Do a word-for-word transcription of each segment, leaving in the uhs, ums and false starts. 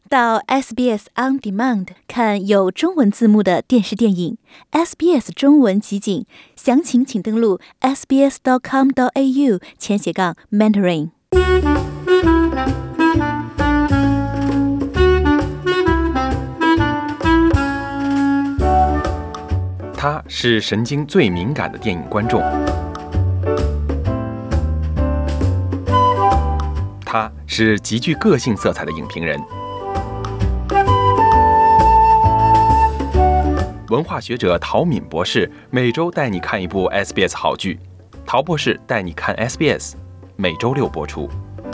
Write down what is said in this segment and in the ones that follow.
到 S B S On Demand 看有中文字幕的电视电影 S B S 中文集锦，详情请登录 s b s dot com dot a u 前斜杠 mentoring。 他是神经最敏感的电影观众，他是极具个性色彩的影评人，文化学者陶敏博士每周带你看一部 S B S 好剧，陶博士带你看 S B S， 每周六播出。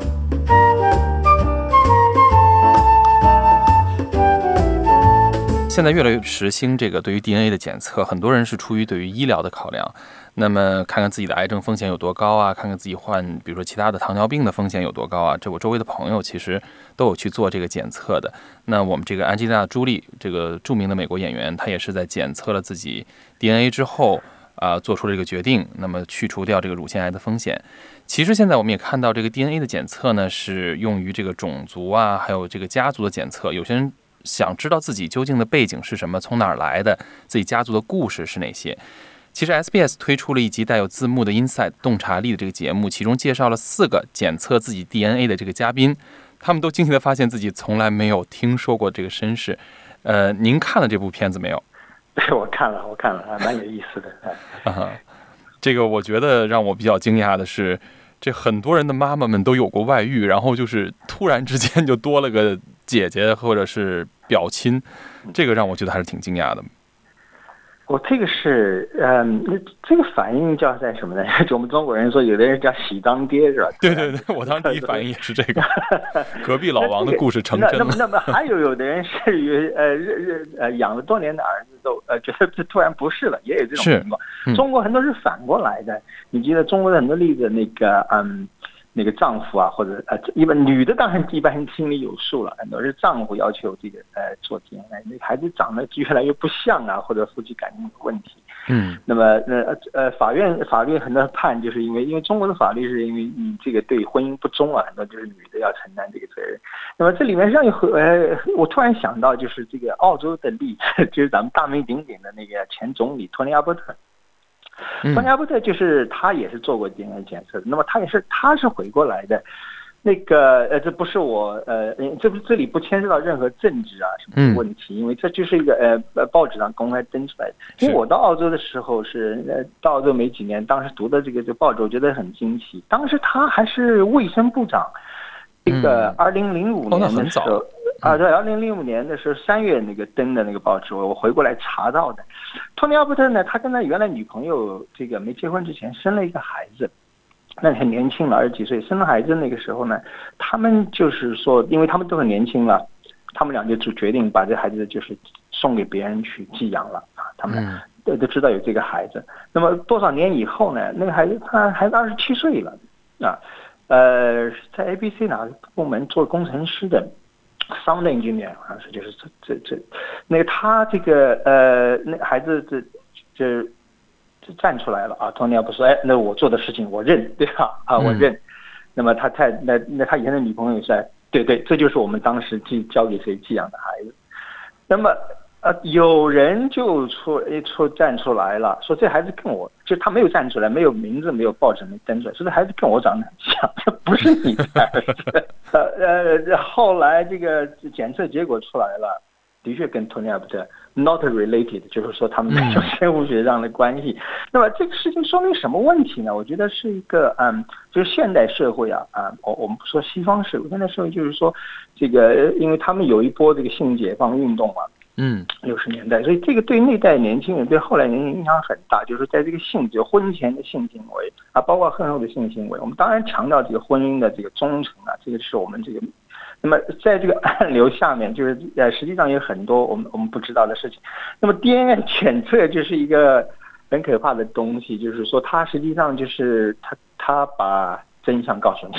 现在越来越时兴这个对于 D N A 的检测，很多人是出于对于医疗的考量，那么看看自己的癌症风险有多高啊，看看自己患比如说其他的糖尿病的风险有多高啊，这我周围的朋友其实都有去做这个检测的。那我们这个安吉丽娜·朱莉这个著名的美国演员，她也是在检测了自己 D N A 之后啊、呃，做出了这个决定，那么去除掉这个乳腺癌的风险。其实现在我们也看到这个 D N A 的检测呢，是用于这个种族啊，还有这个家族的检测。有些人想知道自己究竟的背景是什么，从哪儿来的，自己家族的故事是哪些。其实 S B S 推出了一集带有字幕的 Inside 洞察力的这个节目，其中介绍了四个检测自己 D N A 的这个嘉宾，他们都惊奇地发现自己从来没有听说过这个身世。呃，您看了这部片子没有？ 对，我看了，我看了，还蛮有意思的。 啊，这个我觉得让我比较惊讶的是，这很多人的妈妈们都有过外遇，然后就是突然之间就多了个姐姐或者是表亲，这个让我觉得还是挺惊讶的。 我这个是，嗯，这个反应叫在什么呢？就我们中国人说，有的人叫喜当爹，是吧？ 对对对，我当时第一反应也是这个，隔壁老王的故事成真了。 那么，那么还有有的人是呃呃养了多年的儿子都呃觉得这突然不是了，也有这种情况。嗯、中国很多是反过来的，你记得中国的很多例子，那个嗯。那个丈夫啊，或者呃，一般女的当然一般心里有数了，很多是丈夫要求这个呃做 D N A， 那个孩子长得越来越不像啊，或者夫妻感情有问题。嗯，那么呃呃，法院法律很多判就是因为因为中国的法律是因为你这个对婚姻不忠啊，很多就是女的要承担这个责任。那么这里面让有呃，我突然想到就是这个澳洲的例子，就是咱们大名鼎鼎的那个前总理托尼·阿伯特。托尼·阿伯特就是他也是做过 D N A 检测的，那么他也是他是回过来的，那个呃，这不是我呃，这不这里不牵涉到任何政治啊什么问题，因为这就是一个呃报纸上公开登出来的。因为我到澳洲的时候是呃到澳洲没几年，当时读的这个这报纸，我觉得很惊奇，当时他还是卫生部长，这个二零零五年的时候。啊，对，二零零五年的时候三月那个登的那个报纸，我我回过来查到的。托尼·阿伯特呢，他跟他原来女朋友这个没结婚之前生了一个孩子，那很年轻了，二十几岁生了孩子。那个时候呢，他们就是说，因为他们都很年轻了，他们俩就决定把这孩子就是送给别人去寄养了啊。他们都都知道有这个孩子。那么多少年以后呢，那个孩子他孩子二十七岁了啊，呃，在 A B C 哪个部门做工程师的。Sound engineer 好像是就是这这这，那个他这个呃那孩子这这这站出来了啊，托尼亚不说，哎，那我做的事情我认，对吧？啊，我认。嗯、那么他太那那他以前的女朋友是，对对，这就是我们当时寄交给谁寄养的孩子。那么呃，有人就出一出站出来了，说这孩子跟我，就他没有站出来，没有名字，没有报纸没登出来，说这孩子跟我长得很像，这不是你的儿子。呃呃，后来这个检测结果出来了，的确跟托尼·阿伯特 not related， 就是说他们没有生物学上的关系。嗯、那么这个事情说明什么问题呢？我觉得是一个嗯，就是现代社会啊啊，我我们不说西方社会，现代社会就是说这个，因为他们有一波这个性解放运动嘛。嗯，六十年代，所以这个对那代年轻人，对后来年轻人影响很大。就是在这个性，就婚前的性行为啊，包括婚后的性行为，我们当然强调这个婚姻的这个忠诚啊，这个是我们这个。那么在这个暗流下面，就是呃，实际上有很多我们我们不知道的事情。那么 D N A 检测就是一个很可怕的东西，就是说它实际上就是它它把真相告诉你。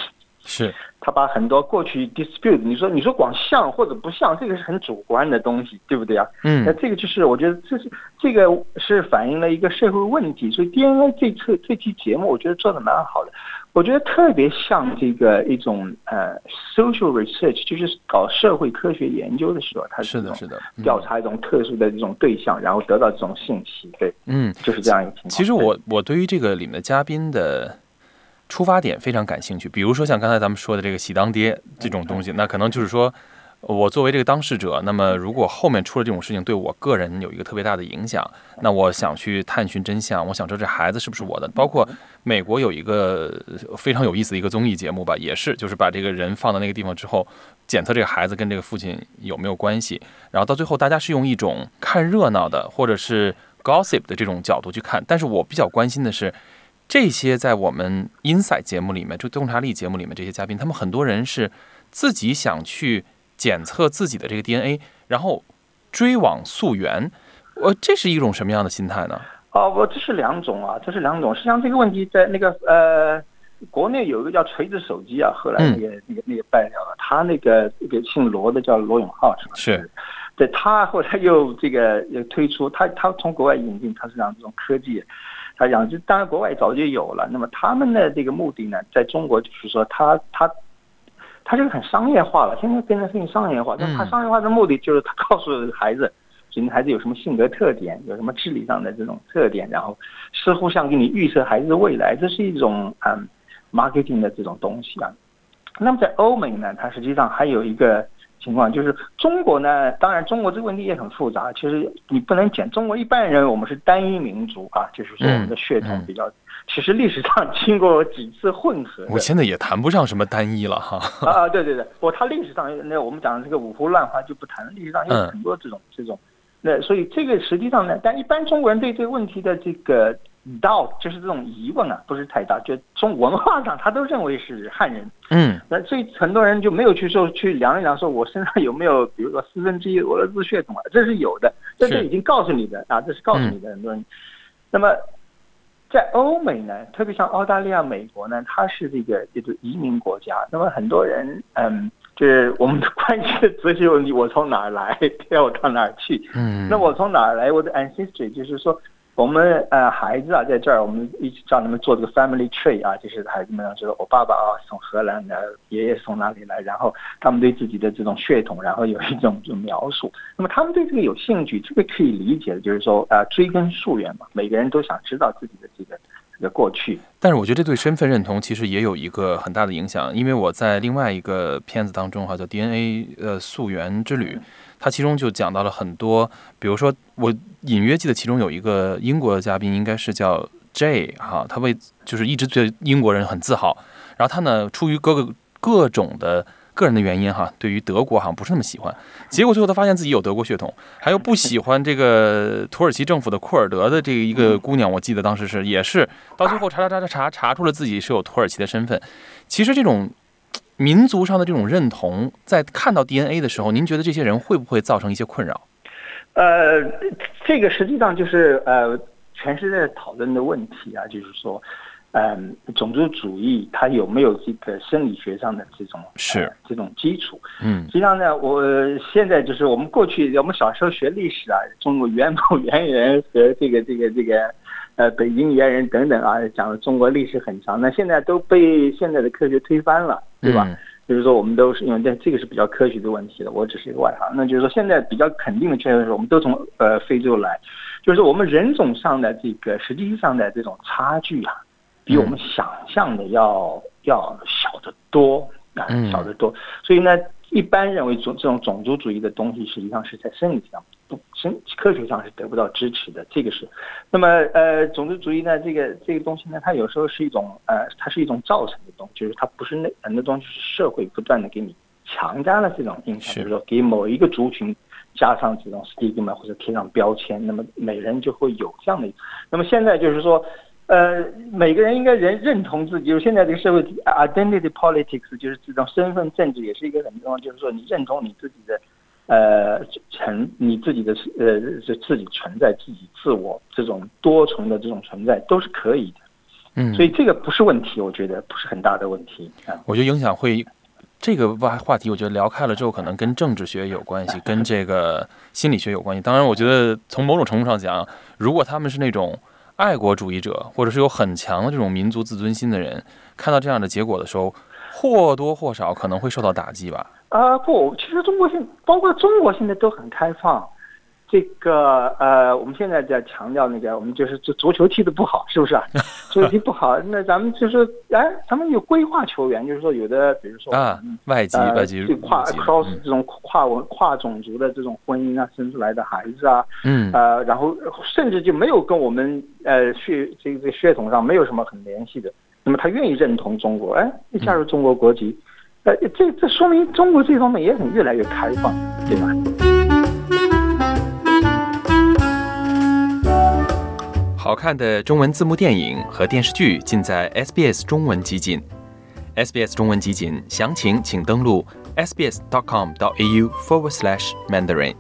是， 他把很多过去 dispute， 你说你说光像或者不像，这个是很主观的东西，对不对啊？ 嗯， 那这个就是我觉得这是这个是反映了一个社会问题，所以 D N A 这次这期节目我觉得做的蛮好的，我觉得特别像这个一种呃 social research， 就是搞社会科学研究的时候，它是的，是的， 调查一种特殊的这种对象，然后得到这种信息，对， 嗯， 就是这样一个情况。 其实我我对于这个里面的嘉宾的出发点非常感兴趣，比如说像刚才咱们说的这个喜当爹这种东西，那可能就是说我作为这个当事者，那么如果后面出了这种事情对我个人有一个特别大的影响，那我想去探寻真相，我想知道这孩子是不是我的。包括美国有一个非常有意思的一个综艺节目吧，也是就是把这个人放到那个地方之后，检测这个孩子跟这个父亲有没有关系，然后到最后大家是用一种看热闹的或者是 gossip 的这种角度去看，但是我比较关心的是这些在我们 Insight 节目里面，就洞察力节目里面这些嘉宾，他们很多人是自己想去检测自己的这个 D N A， 然后追往溯源。我这是一种什么样的心态呢？ 哦，我这是两种啊，这是两种。实际上这个问题在那个呃，国内有一个叫锤子手机啊，后来那个、嗯、那个那个败掉了，他那个那个姓罗的叫罗永浩是吧？ 是。 对，他后来又这个又推出，他他从国外引进，他是让这种科技。他讲，就当然国外早就有了。那么他们的这个目的呢，在中国就是说他，他他他这个很商业化了，现在变成事情商业化。但他商业化的目的就是他告诉孩子，你孩子有什么性格特点，有什么智力上的这种特点，然后似乎想给你预测孩子的未来，这是一种嗯 marketing 的这种东西啊。那么在欧美呢，它实际上还有一个情况，就是中国呢，当然中国这个问题也很复杂。其实你不能讲中国一般人，我们是单一民族啊，就是说我们的血统比较，嗯嗯、其实历史上经过几次混合。 我现在也谈不上什么单一了哈。 啊，对对对，我他历史上那我们讲的这个五胡乱华就不谈了，历史上有很多这种、嗯、这种，那所以这个实际上呢，但一般中国人对这个问题的这个 doubt 就是这种疑问啊，不是太大，就从文化上他都认为是汉人。 嗯， 那所以很多人就没有去说去量一量，说我身上有没有，比如说四分之一俄罗斯血统啊，这是有的，这是已经告诉你的啊，这是告诉你的很多人。嗯、那么在欧美呢，特别像澳大利亚、美国呢，它是这个这个移民国家，那么很多人嗯，就是我们关心的哲学问题，我从哪儿来，要我到哪儿去？嗯，那我从哪儿来？我的 ancestry 就是说。我们呃孩子啊，在这儿我们一直教他们做这个 family tree 啊，就是孩子们说我爸爸啊从荷兰的，爷爷从哪里来，然后他们对自己的这种血统，然后有一种这种描述。那么他们对这个有兴趣，这个可以理解的，就是说啊、呃、追根溯源嘛，每个人都想知道自己的这个这个过去。 但是我觉得这对身份认同其实也有一个很大的影响，因为我在另外一个片子当中哈叫 D N A 呃溯源之旅。他其中就讲到了很多，比如说我隐约记得其中有一个英国的嘉宾，应该是叫 J 哈，他为就是一直对英国人很自豪，然后他呢出于各个各种的个人的原因哈，对于德国好像不是那么喜欢，结果最后他发现自己有德国血统，还有不喜欢这个土耳其政府的库尔德的这个一个姑娘，我记得当时是也是到最后查查查查查查出了自己是有土耳其的身份。其实这种民族上的这种认同，在看到 D N A 的时候，您觉得这些人会不会造成一些困扰？ 呃，这个实际上就是呃，全世界讨论的问题啊，就是说，嗯、呃，种族主义它有没有这个生理学上的这种是、 呃、这种基础？ 嗯， 实际上呢，我现在就是我们过去我们小时候学历史啊，中国元谋猿人和这个这个这个呃北京猿人等等啊，讲中国历史很长，那现在都被现在的科学推翻了。对吧？嗯、就是说，我们都是因为这这个是比较科学的问题了。我只是一个外行，那就是说，现在比较肯定的确实是我们都从呃非洲来，就是我们人种上的这个实际上的这种差距啊，比我们想象的要、嗯、要小得多啊，小得多。所以呢，一般认为种这种种族主义的东西，实际上是在生理上。生科学上是得不到支持的，这个是。那么呃，种族主义呢，这个这个东西呢，它有时候是一种呃，它是一种造成的东西，就是它不是那很多东西是社会不断的给你强加了这种影响，比如说给某一个族群加上这种 stigma 或者贴上标签，那么每人就会有这样的。那么现在就是说，呃，每个人应该认认同自己，就是现在这个社会 identity politics 就是这种身份政治也是一个很重要，就是说你认同你自己的。呃，成你自己的呃，自己存在、自己自我这种多重的这种存在都是可以的， 嗯， 所以这个不是问题，我觉得不是很大的问题啊。 我觉得影响会这个话话题，我觉得聊开了之后，可能跟政治学有关系，跟这个心理学有关系。当然，我觉得从某种程度上讲，如果他们是那种爱国主义者，或者是有很强的这种民族自尊心的人，看到这样的结果的时候，或多或少可能会受到打击吧。 啊、呃，不，其实中国现包括中国现在都很开放。这个呃，我们现在在强调那个，我们就是足球踢得不好，是不是啊？足球踢不好，那咱们就是哎，咱们有规划球员，就是说有的，比如说啊，外籍、 呃、 外籍就跨 cross 这种跨文跨种族的这种婚姻啊，生出来的孩子啊， 嗯， 呃，然后甚至就没有跟我们呃血这个血统上没有什么很联系的，那么他愿意认同中国，哎，加入中国国籍，呃，这这说明中国这方面也很越来越开放，对吧？ 好看的中文字幕电影和电视剧尽在 S B S 中文集锦。S B S 中文集锦详情请登录 sbs.com.au forward slash Mandarin。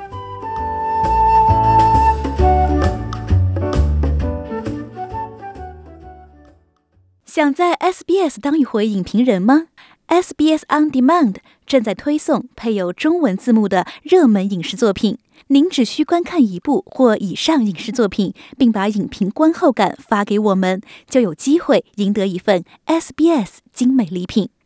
想在 S B S 当一回影评人吗？ S B S On Demand 正在推送配有中文字幕的热门影视作品。您只需观看一部或以上影视作品，并把影评观后感发给我们，就有机会赢得一份 S B S 精美礼品。